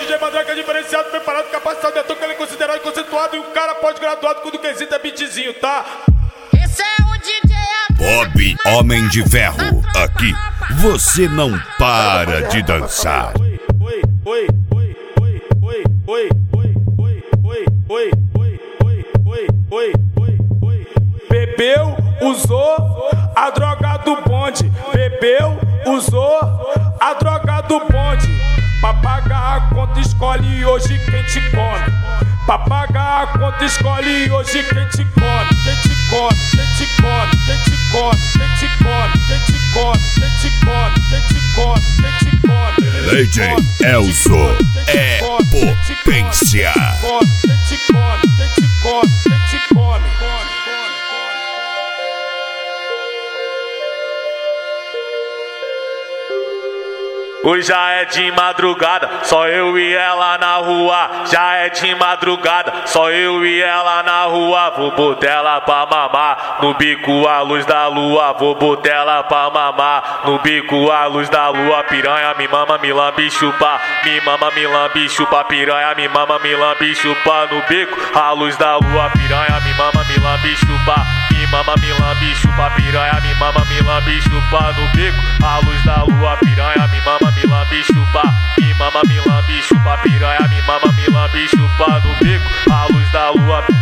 DJ Mandrake é diferenciado, preparado, capacitado, é que ele é considerado conceituado. E o cara pós-graduado quando o quesito é beatzinho, tá? Esse é o DJ Bob, Homem de Ferro. Aqui você não para de dançar. Bebeu, usou a droga do bonde. Bebeu, usou a droga do bonde. Pra pagar a conta escolhe hoje quem te come. Pra pagar a conta escolhe hoje quem te come. Quem te come, quem te come, quem te come, quem te come, quem te come, quem te come, quem te come, quem te come. DJ Elzo é potência. Quem te come, quem te come, quem te come. Hoje já é de madrugada, só eu e ela na rua. Já é de madrugada, só eu e ela na rua. Vou botar ela pra mamar, no bico a luz da lua. Vou botar ela pra mamar, no bico a luz da lua. Piranha me mama, me lambe, chupa. Me mama, me lambe, chupa. Piranha me mama, me lambe, chupa. No bico a luz da lua. Piranha me mama, me lambe, chupa. Me mama, me lambe, chupa. Piranha me mama, me lambe, chupa. No bico a luz da lua. Piranha me mama, me lambe, chupa. Me mama, me lambe, chupa. Piranha me mama, me lambe, chupa. No bico a luz da lua.